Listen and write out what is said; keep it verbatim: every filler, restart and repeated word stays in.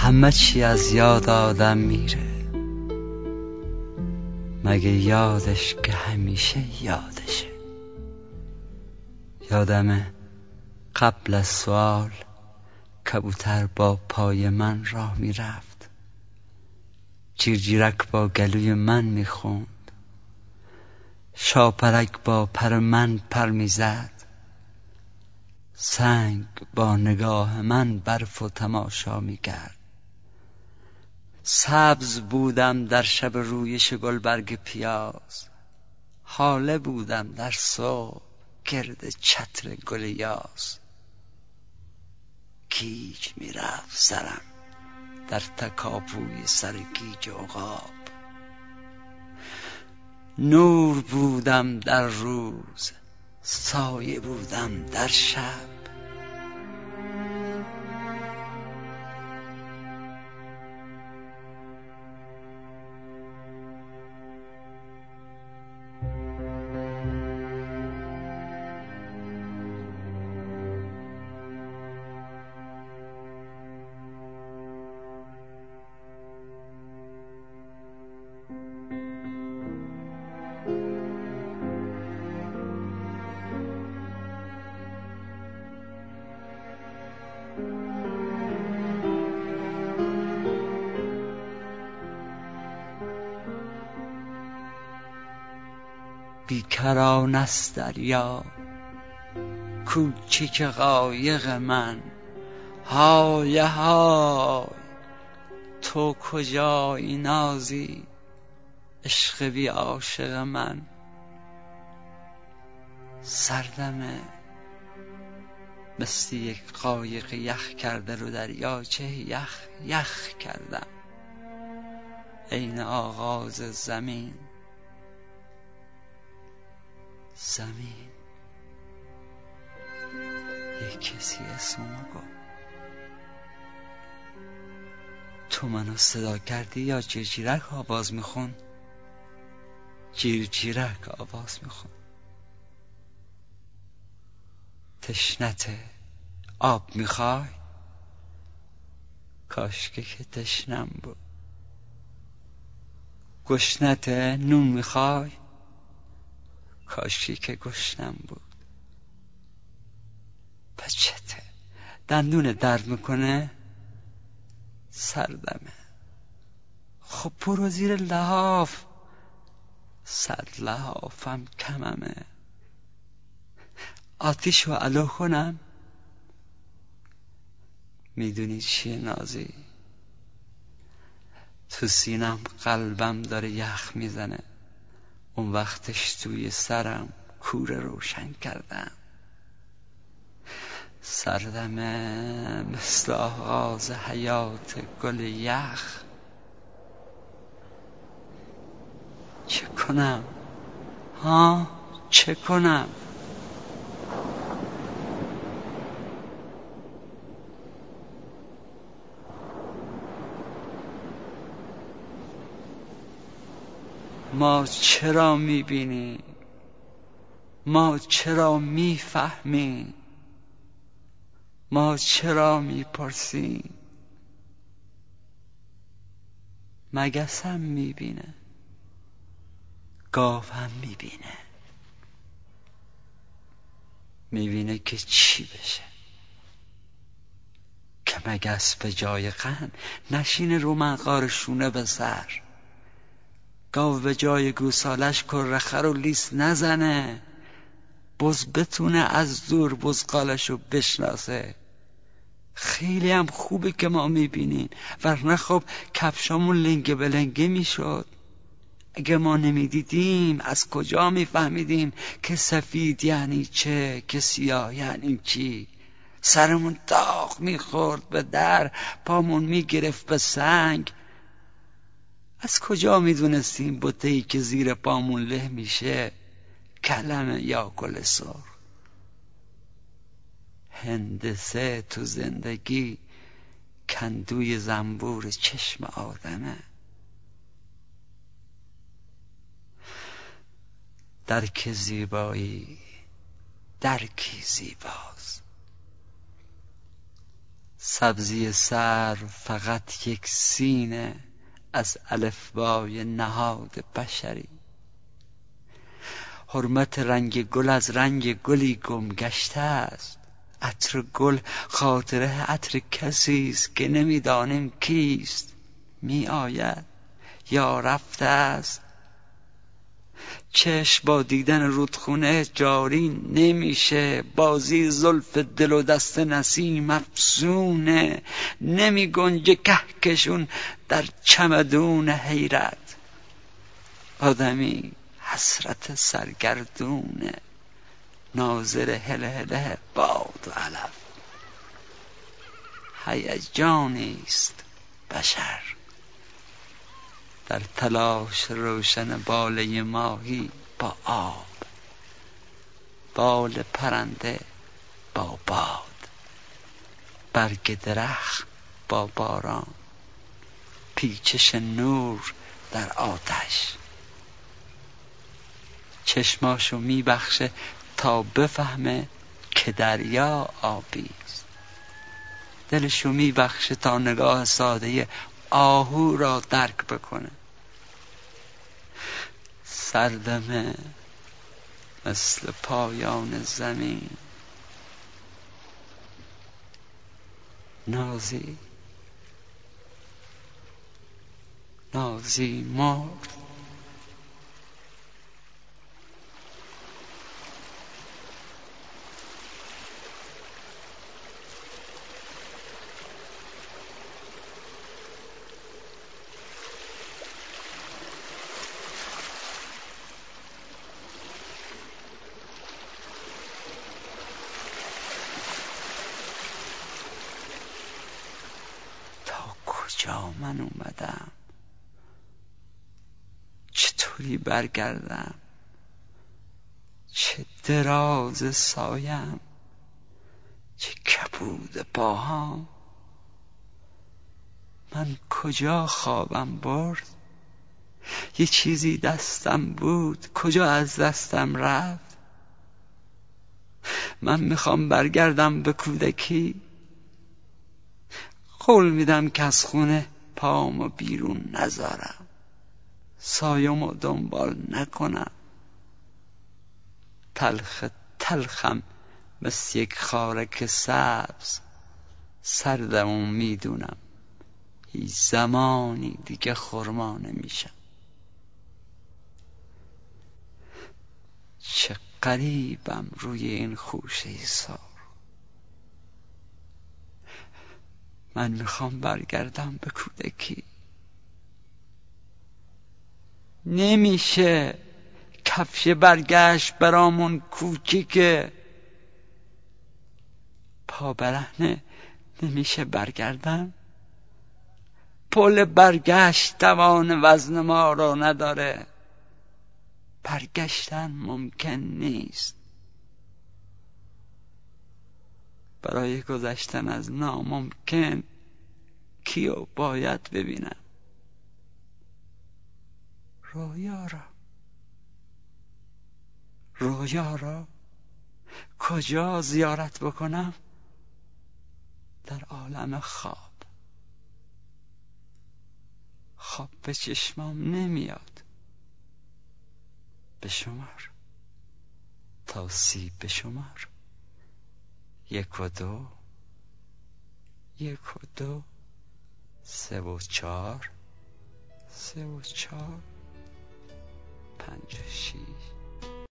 همه چی از یاد آدم میره، مگه یادش که همیشه یادشه. یادمه قبل از سوال کبوتر با پای من راه میرفت، جیرجیرک با گلوی من میخوند، شاپرک با پر من پر میزد، سنگ با نگاه من برف و تماشا میکرد. سبز بودم در شب رویش گلبرگ پیاز، هاله بودم در صبح گرد چتر گل یاس. گیج میرفت سرم در تکاپوی سر گیج عقاب، نور بودم در روز، سایه بودم در شب. بیکران است دریا کوچیک قایق من، های های تو کجایی نازی عشق بی عاشق من. سردمه مثل یک قایق یخ کرده رو دریاچه یخ یخ کردم، عین آغاز زمین. زمین یک کسی اسممو گفت، تو منو صدا کردی یا جیرجیرک آواز میخون؟ جیرجیرک آواز میخون. تشنته آب میخوای؟ کاشکی که تشنم بود. گشنته نون میخوای؟ کاشکی که گشنم بود. پچته دندون درد میکنه؟ سردمه خب برو زیر لحاف، صد لحافم کممه. آتیشو علو کنم؟ میدونی چیه نازی؟ تو سینم قلبم داره یخ میزنه، اون وقتش توی سرم کوره روشن کردم. سردمه مثل آغاز حیات گل یخ. چه کنم؟ ها چه کنم؟ ما چرا میبینیم؟ ما چرا میفهمیم؟ ما چرا میپرسیم؟ مگسم میبینه، گاوم میبینه. میبینه که چی بشه؟ که مگس به جای قند نشینه رو منقار شونه به سر، گاو به جای گوسالش کره خر و لیس نزنه، بز بتونه از دور بزقالشو بشناسه. خیلی هم خوبه که ما میبینین، ورنه خب کفشامون لنگه به لنگه میشد. اگه ما نمیدیدیم از کجا میفهمیدیم که سفید یعنی چه، که سیاه یعنی چی؟ سرمون داغ میخورد به در، پامون میگرفت به سنگ. از کجا میدونستیم بوته‌ای که زیر پامون له میشه کلمه یا گل سرخ؟ هندسه تو زندگی کندوی زنبور چشم آدمه. درک زیبایی درکی زیباست، سبزی سرو فقط یک سینه از الفبای نهاد بشری. حرمت رنگ گل از رنگ گلی گم گشته است. عطر گل خاطره عطر کسی است که نمیدانیم کیست. می آید یا رفته است. چشم با دیدن رودخونه جاری نمیشه. بازی زلف دل و دست نسیم افسونه. نمی گنجه کهکشون در چمدون حیرت. آدمی حسرت سرگردونه. ناظر هله هله باد و علف. هیجانی است بشر در تلاش روشن باله ماهی با آب. بال پرنده با باد. برگ درخت با باران. پیچش نور در آتش. چشماشو میبخشه تا بفهمه که دریا آبی است. دلشو میبخشه تا نگاه ساده آهو را درک بکنه. سردمه مثل پایان زمین. نازی نازی مرد. کجا من اومدم؟ چطوری برگردم؟ چه دراز سایم، چه کبود پاهام. من کجا خوابم برد؟ یه چیزی دستم بود کجا از دستم رفت؟ من میخوام برگردم به کودکی. قول میدم که از خونه پامو بیرون نذارم. سایمو دنبال نکنم. تلخ تلخم مثل یک خارک سبز. سردمو میدونم هیچ زمانی دیگه خرما نمیشم. چه غریبم روی این خوشه سار. من میخوام برگردم به کودکی. نمیشه. کفش برگشت برامون کوچیکه. پا برهنه نمیشه برگردم. پل برگشت توان وزن ما رو نداره. برگشتن ممکن نیست. برای گذشتن از ناممکن کیو باید ببینم؟ رویا را. رویا را کجا زیارت بکنم؟ در عالم خواب. خواب به چشمام نمیاد. بشمار تا سی بشمار. یک و دو، یک و دو، سه و چار، سه و چار، پنج و شیش.